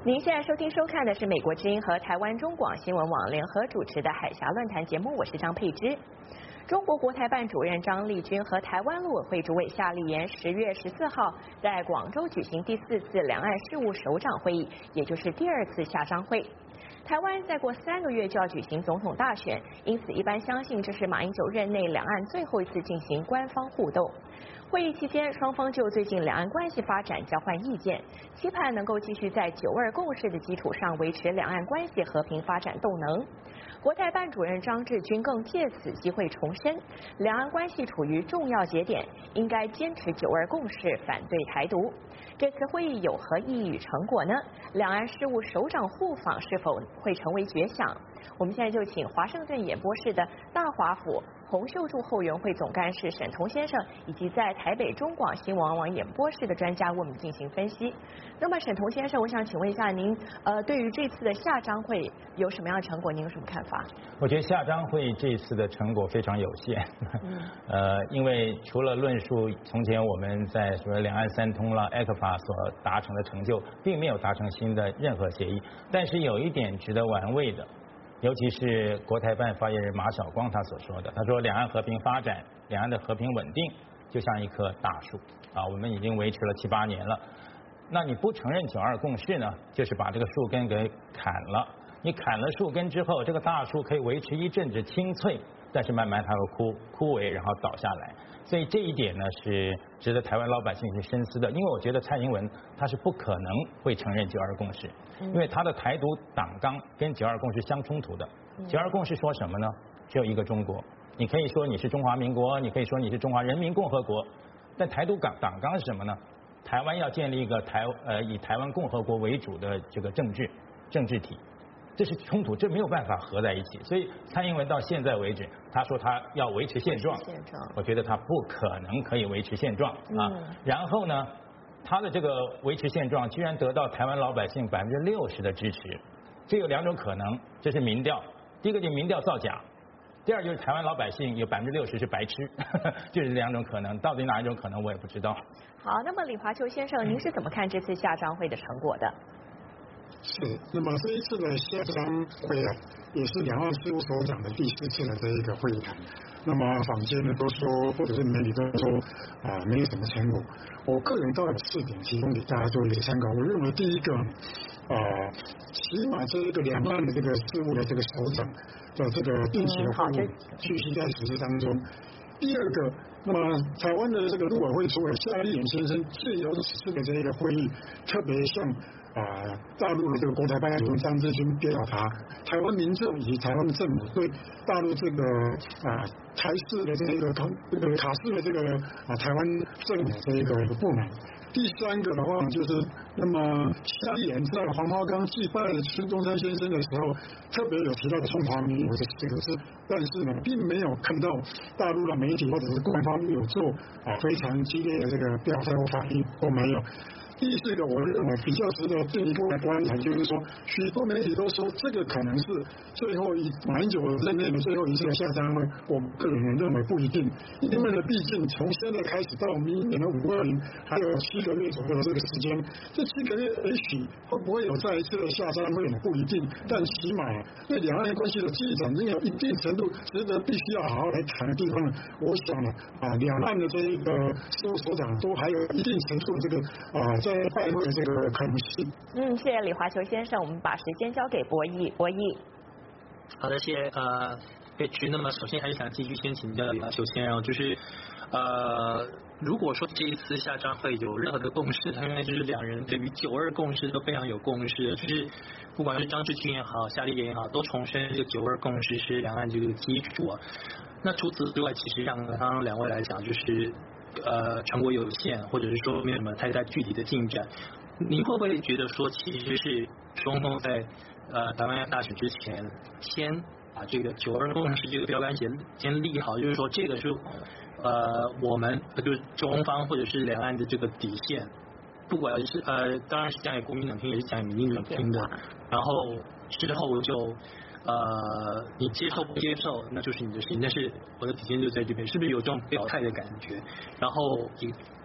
您现在收听收看的是美国之音和台湾中广新闻网联合主持的海峡论坛节目，我是张佩芝。中国国台办主任张丽君和台湾陆委会主委夏立言10月14号在广州举行第4次两岸事务首长会议，也就是第2次夏商会。台湾再过3个月就要举行总统大选，因此一般相信这是马英九任内两岸最后一次进行官方互动。会议期间，双方就最近两岸关系发展交换意见，期盼能够继续在9·2共识的基础上维持两岸关系和平发展动能。国台办主任张志军更借此机会重申，两岸关系处于重要节点，应该坚持9·2共识，反对台独。这次会议有何意义与成果呢？两岸事务首长互访是否会成为绝响？我们现在就请华盛顿演播室的大华府洪秀柱后援会总干事沈彤先生，以及在台北中广新闻网演播室的专家为我们进行分析。那么沈彤先生，我想请问一下您，对于这次的夏商会有什么样的成果？您有什么看法？ 我觉得夏商会这次的成果非常有限，因为除了论述从前我们在什么两岸三通了、ECFA 所达成的成就，并没有达成新的任何协议。但是有一点值得玩味的。尤其是国台办发言人马晓光他所说的，他说两岸和平发展，两岸的和平稳定就像一棵大树啊，我们已经维持了7、8年了。那你不承认9·2共识呢，就是把这个树根给砍了。你砍了树根之后，这个大树可以维持一阵子青翠，但是慢慢它会枯萎，然后倒下来。所以这一点呢是值得台湾老百姓去深思的，因为我觉得蔡英文他是不可能会承认9·2共识，因为他的台独党纲跟9·2共识相冲突的。9·2共识说什么呢？只有一个中国，你可以说你是中华民国，你可以说你是中华人民共和国，但台独党纲是什么呢？台湾要建立一个以台湾共和国为主的这个政治体。这是冲突，这没有办法合在一起。所以蔡英文到现在为止，他说他要维持现状，我觉得他不可能可以维持现状啊。然后呢，他的这个维持现状居然得到台湾老百姓60%的支持，这有2种可能，这是民调，第一个就是民调造假，第二就是台湾老百姓有60%是白痴，就是2种可能，到底哪一种可能我也不知道。 好，那么李华球先生，您是怎么看这次夏商会的成果的？ 是，那么这一次的夏商会啊，也是两岸事务首长的第4次的这一个会谈。那么坊间呢都说，或者是媒体都说没有什么成果。我个人倒有4点提供给大家做一个参考。我认为第一个，起码这一个两岸的这个事务的这个首长的这个定期的会晤继续在实施当中。第二个，那么台湾的这个陆委会主委夏立言先生借由此次的这一个会议，特别向大陆的这个国台办主任张志军表达台湾民众以及台湾政府对大陆这个台式的这个卡式的这个台湾政府的这一个不满。第3个的话就是，那么夏立言在黄花岗祭拜孙中山先生的时候，特别有提到中华民国这个字，但是呢，并没有看到大陆的媒体或者是官方有做非常激烈的这个表态或反应，都没有。第4个，我认为比较值得进一步的观察，就是说，许多媒体都说这个可能是马英九任内的最后一次的夏商会，我个人认为不一定，因为呢，毕竟从现在开始到明年的5·20，还有7个月左右的这个时间，这7个月也许会不会有再一次的夏商会呢？不一定，但起码对两岸关系的进展，仍有一定程度值得必须要好好来谈的地方。我想呢，两岸的这一个事务首长都还有一定程度的这个在拜会的这个可能性。 谢谢李华球先生，我们把时间交给博弈。 好的，谢谢佩芝。那么首先还是想继续先请教李华球先生，就是如果说这一次夏商会有任何的共识，他应该就是两人对于9·2共识都非常有共识，就是不管是张志军也好，夏立言也好，都重申这个9·2共识是两岸这个基础啊。那除此之外，其实像刚刚2位来讲，就是成果有限，或者是说没有什么太大具体的进展。你会不会觉得说，其实是中共在台湾大选之前，先把这个9·2共识这个标杆先立好，就是说这个是我们就是中方或者是两岸的这个底线，不管是当然是讲给国民党听，也是讲给民进党听的，然后之后就你接受不接受那就是你的事情，但是我的底线就在这边，是不是有这种表态的感觉？然后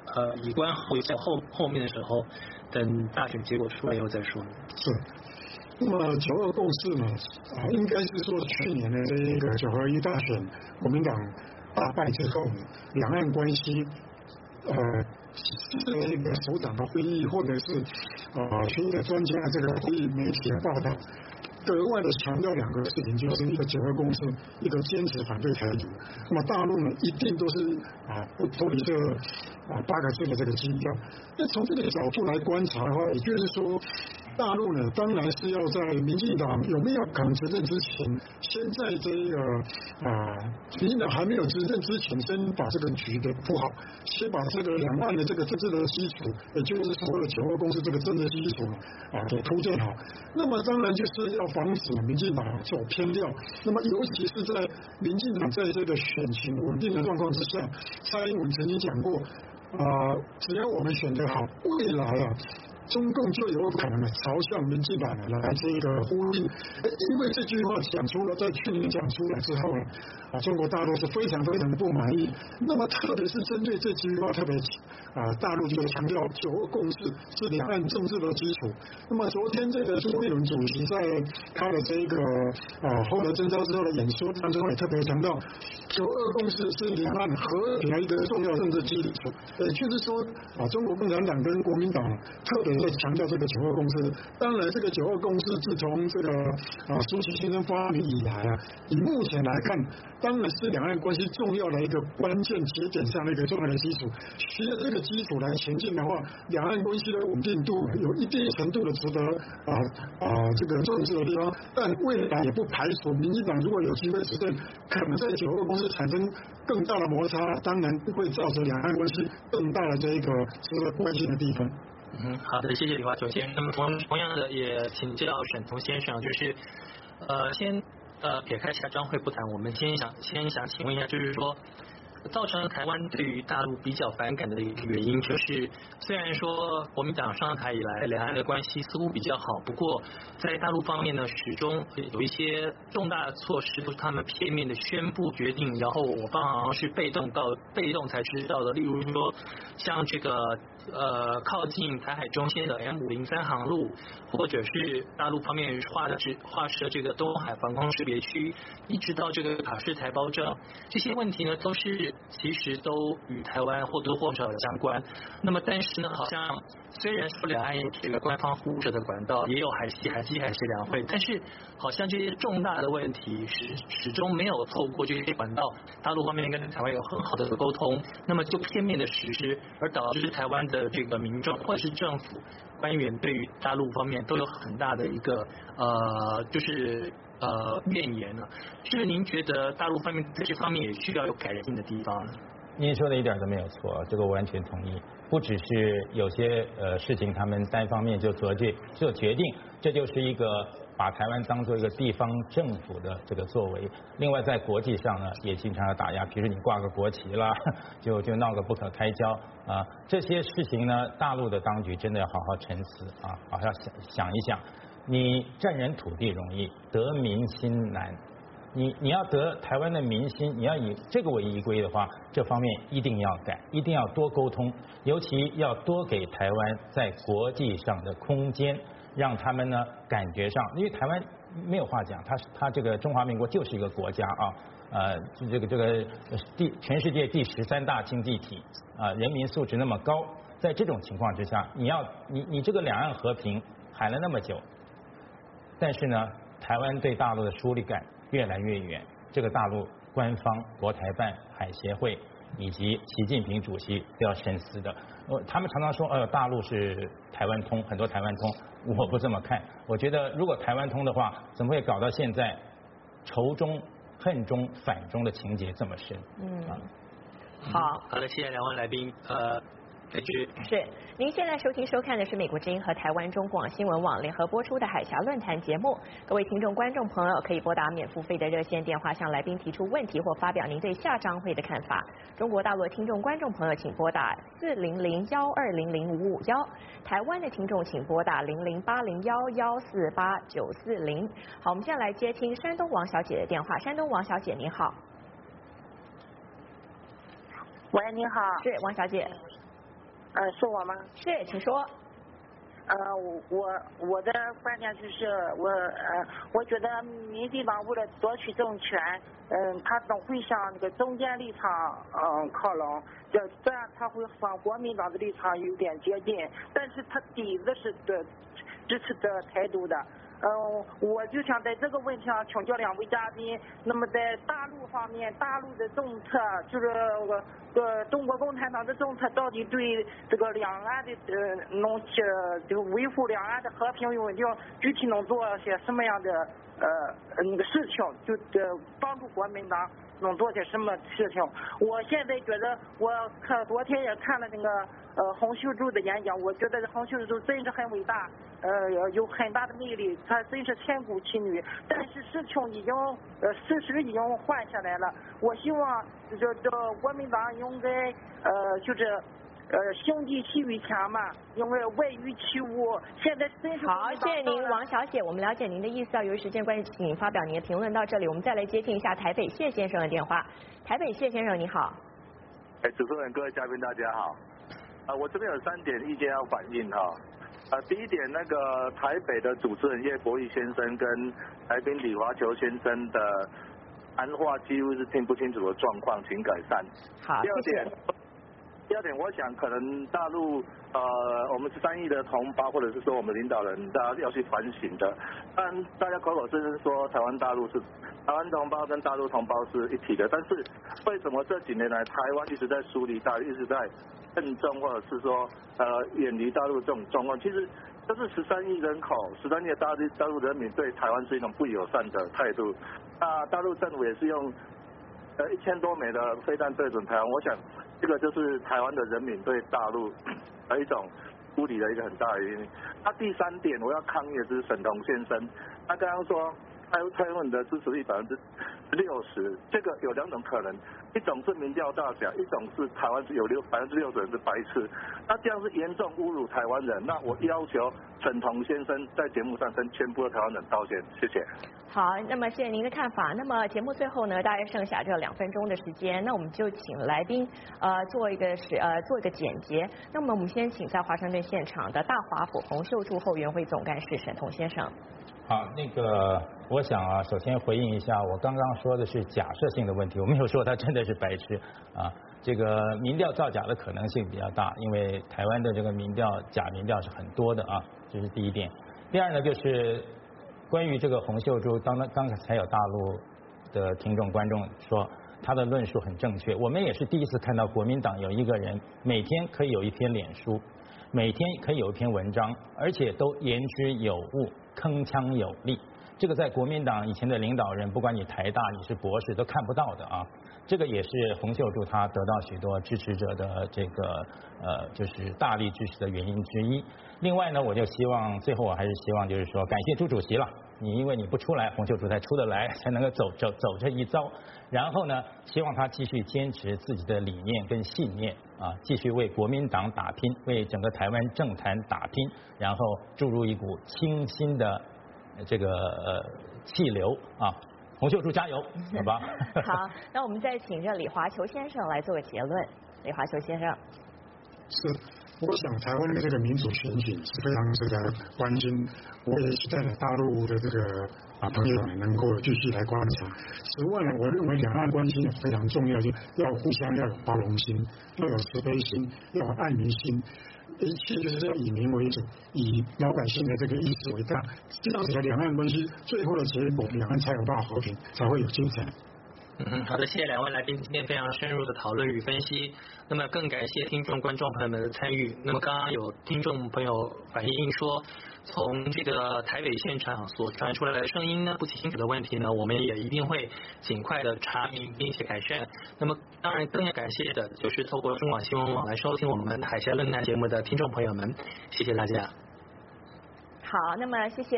以观后效，后面的时候，等大选结果出来以后再说。 是。那么9·2共识呢？应该是说去年的这一个9合1大选，国民党大败之后，两岸关系这个首长的会议，或者是群的专家这个会议媒体的报道，格外的强调两个事情，就是一个9·2共识，一个坚持反对台独。那么大陆呢，一定都是不脱离这8个字的这个基调。那从这个角度来观察的话，也就是说，大陆呢，当然是要在民进党有没有可能执政之前，先在这个民进党还没有执政之前，先把这个局给铺好，先把这个两岸的这个政治的基础，也就是所谓的9·2共识这个政治基础给铺建好。那么当然就是要防止民进党走偏掉。那么尤其是在民进党在这个选情稳定的状况之下，蔡英文曾经讲过，只要我们选得好，未来中共就有可能朝向民进党来这个呼应，因为这句话讲出了，在去年讲出来之后呢，中国大陆是非常非常的不满意。那么特别是针对这句话，特别大陆就强调9·2共识是两岸政治的基础。那么昨天这个朱立伦主席在他的这个后来征召之后的演说当中也特别强调，9·2共识是两岸和平的一个重要政治基础。也就是说中国共产党跟国民党特别在强调这个9·2共识。当然，这个9·2共识自从这个苏习先生发明以来以目前来看，当然是两岸关系重要的一个关键节点上的一个重要的基础。随着这个基础来前进的话，两岸关系的稳定度有一定程度的值得这个重视的地方。但未来也不排除民进党如果有机会执政，可能在9·2共识产生更大的摩擦，当然会造成两岸关系更大的这一个值得关心的地方。 好的，谢谢李华九先生。那么同样的也请教沈彤先生，就是先撇开下张会不谈，我们先想请问一下，就是说造成台湾对于大陆比较反感的一个原因，就是虽然说国民党上台以来两岸的关系似乎比较好，不过在大陆方面呢，始终有一些重大的措施都是他们片面的宣布决定，然后我方好像是被动才知道的，例如说像这个靠近台海中线的 M503航路，或者是大陆方面划设这个东海防空识别区，一直到这个卡式台胞证，这些问题呢都是其实都与台湾或多或少有相关。那么但是呢，好像虽然说两岸这个官方呼着的管道也有海协两会，但是好像这些重大的问题始终没有透过这些管道，大陆方面跟台湾有很好的沟通，那么就片面的实施，而导致台湾的这个民众或者是政府官员对于大陆方面都有很大的一个怨言呢。就是您觉得大陆方面在这方面也需要有改进的地方呢？ 您说的一点都没有错，这个我完全同意。不只是有些事情他们单方面就决定，这就是一个把台湾当做一个地方政府的这个作为。另外在国际上呢，也经常要打压，比如你挂个国旗啦，就闹个不可开交这些事情呢，大陆的当局真的要好好沉思好好想一想。你占人土地容易，得民心难。你要得台湾的民心，你要以这个为依归的话，这方面一定要改，一定要多沟通，尤其要多给台湾在国际上的空间，让他们呢感觉上，因为台湾没有话讲，它这个中华民国就是一个国家这个全世界第13大经济体人民素质那么高，在这种情况之下，你这个两岸和平喊了那么久，但是呢，台湾对大陆的疏离感越来越远，这个大陆官方、国台办、海协会以及习近平主席都要深思的。他们常常说大陆是台湾通，很多台湾通，我不这么看。我觉得如果台湾通的话，怎么会搞到现在仇中、恨中、反中的情节这么深？ 好的，谢谢两位来宾。 是，您现在收看的是美国之音和台湾中广新闻网联合播出的海峡论坛节目。各位听众观众朋友可以拨打免付费的热线电话向来宾提出问题或发表您对下章会的看法。中国大陆的听众观众朋友请拨打400-1200-551，台湾的听众请拨打00801148-940。好，我们现在来接听山东王小姐的电话。山东王小姐您好。 喂，您好。 是王小姐。 是我吗？ 是，请说。 我的观点就是我觉得民进党为了夺取政权，他总会向那个中间立场靠拢，这样他会和国民党的立场有点接近，但是他底子是支持的态度的。我就想在这个问题上请教2位嘉宾。那么在大陆方面，大陆的政策就是中国共产党的政策到底对这个两岸的这个维护两岸的和平与稳定，具体能做些什么样的那个事情，就帮助国民党能做些什么事情？我现在觉得，昨天也看了那个洪秀柱的演讲，我觉得洪秀柱真是很伟大，有很大的魅力，她真是千古奇女。但是事实已经换下来了。我希望这国民党应该就是兄弟阋于强嘛，因为外于其无。现在真是好，谢谢您，王小姐，我们了解您的意思。由于时间关系，请您发表您的评论到这里。我们再来接听一下台北谢先生的电话。台北谢先生，你好。 主持人、各位嘉宾，大家好。我这边有3点意见要反映哈。第一点，那个台北的主持人叶国义先生跟来宾李华球先生的谈话几乎是听不清楚的状况，请改善。 好，谢谢。 第二点，我想可能大陆我们13亿的同胞，或者是说我们领导人，大家要去反省的。当然，大家口口声声说台湾同胞跟大陆同胞是一体的，但是为什么这几年来台湾一直在疏离大陆，一直在慎重，或者是说远离大陆这种状况？其实这是13亿人口，13亿的大陆人民对台湾是一种不友善的态度。那大陆政府也是用1000多枚的飞弹对准台湾，我想这个就是台湾的人民对大陆的一种疏离的一个很大的原因。那第3点我要抗议的是沈同先生，他刚刚说蔡英文的支持率60%，这个有2种可能，一种是民调造假，一种是台湾有60%人是白痴，那这样是严重侮辱台湾人。那我要求沈同先生在节目上跟全部的台湾人道歉，谢谢。 好，那么谢谢您的看法。那么节目最后呢，大概剩下这2分钟的时间，那我们就请来宾做一个简洁。那么我们先请在华盛顿现场的大华府洪秀柱后援会总干事沈同先生。 好，我想首先回应一下，我刚刚说的是假设性的问题，我没有说他真的是白痴啊。这个民调造假的可能性比较大，因为台湾的这个假民调是很多的啊，这是第一点。第二呢，就是关于这个洪秀柱，刚才有大陆的听众观众说他的论述很正确，我们也是第一次看到国民党有一个人每天可以有一篇脸书，每天可以有一篇文章，而且都言之有物，铿锵有力。这个在国民党以前的领导人，不管你台大你是博士都看不到的啊。这个也是洪秀柱他得到许多支持者的这个就是大力支持的原因之一。另外呢，我就希望最后我还是希望就是说感谢朱主席了，因为你不出来，洪秀柱才出得来，才能够走这一遭。然后呢，希望他继续坚持自己的理念跟信念啊，继续为国民党打拼，为整个台湾政坛打拼，然后注入一股清新的这个气流啊。洪秀柱加油，好吧？ 好，那我们再请这李华球先生来做个结论。李华球先生， 是，我想台湾的这个民主选举是非常值得关心，我也期待大陆的这个朋友们能够继续来观察。此外呢，我认为两岸关系非常重要，就要互相要有包容心，要有慈悲心，要有爱民心。一切就是要以民为主，以老百姓的这个意识为大，这样子的两岸关系最后的结果，两岸才有办法和平，才会有精彩。 好的，谢谢2位来宾今天非常深入的讨论与分析。那么更感谢听众观众朋友们的参与。那么刚刚有听众朋友反映说，从这个台北现场所传出来的声音呢不清楚的问题呢，我们也一定会尽快的查明并且改善。那么当然更要感谢的就是透过中广新闻网来收听我们海峡论坛节目的听众朋友们，谢谢大家。 好，那么谢谢。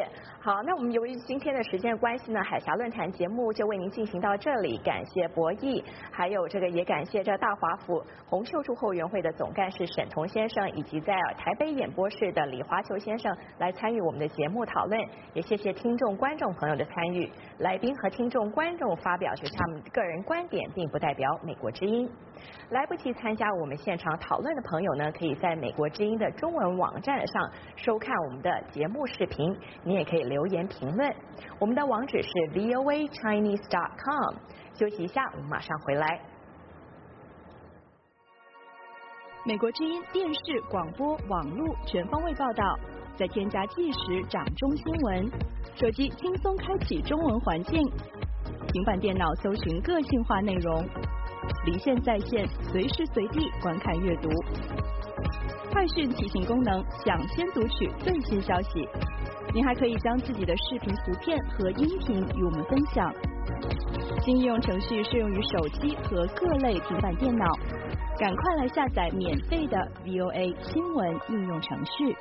好，那我们由于今天的时间关系呢，海峡论坛节目就为您进行到这里。感谢博弈，还有也感谢大华府洪秀柱后援会的总干事沈彤先生，以及在台北演播室的李华球先生来参与我们的节目讨论。也谢谢听众观众朋友的参与。来宾和听众观众发表是他们个人观点，并不代表美国之音。来不及参加我们现场讨论的朋友呢，可以在美国之音的中文网站上收看我们的节目视频。你也可以留言评论，我们的网址是 voachinese.com。休息一下，我们马上回来。 美国之音电视、广播、网络全方位报道，再添加即时掌中新闻，手机轻松开启中文环境，平板电脑搜寻个性化内容，离线在线，随时随地观看阅读。快讯提醒功能，抢先读取最新消息。您还可以将自己的视频、图片和音频与我们分享。新应用程序适用于手机和各类平板电脑，赶快来下载免费的 VOA 新闻应用程序。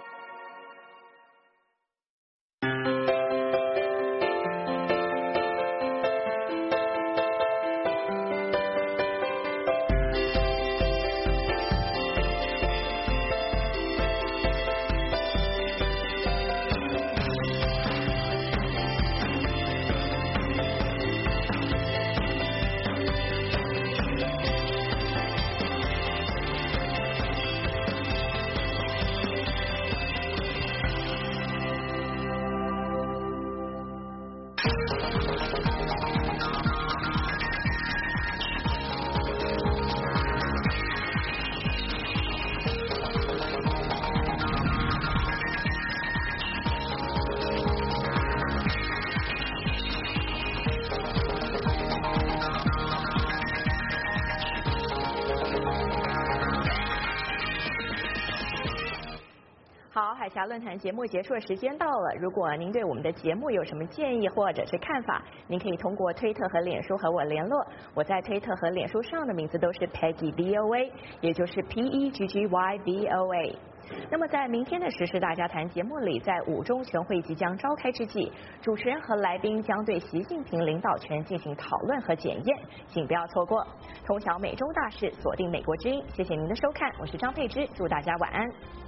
好，海峡论坛节目结束的时间到了。如果您对我们的节目有什么建议或者是看法，您可以通过推特和脸书和我联络。我在推特和脸书上的名字都是 Peggy VOA， 也就是 PEGGY VOA。那么在明天的时事大家谈节目里，在5中全会即将召开之际，主持人和来宾将对习近平领导权进行讨论和检验，请不要错过。通晓美中大事，锁定美国之音。谢谢您的收看，我是张佩芝，祝大家晚安。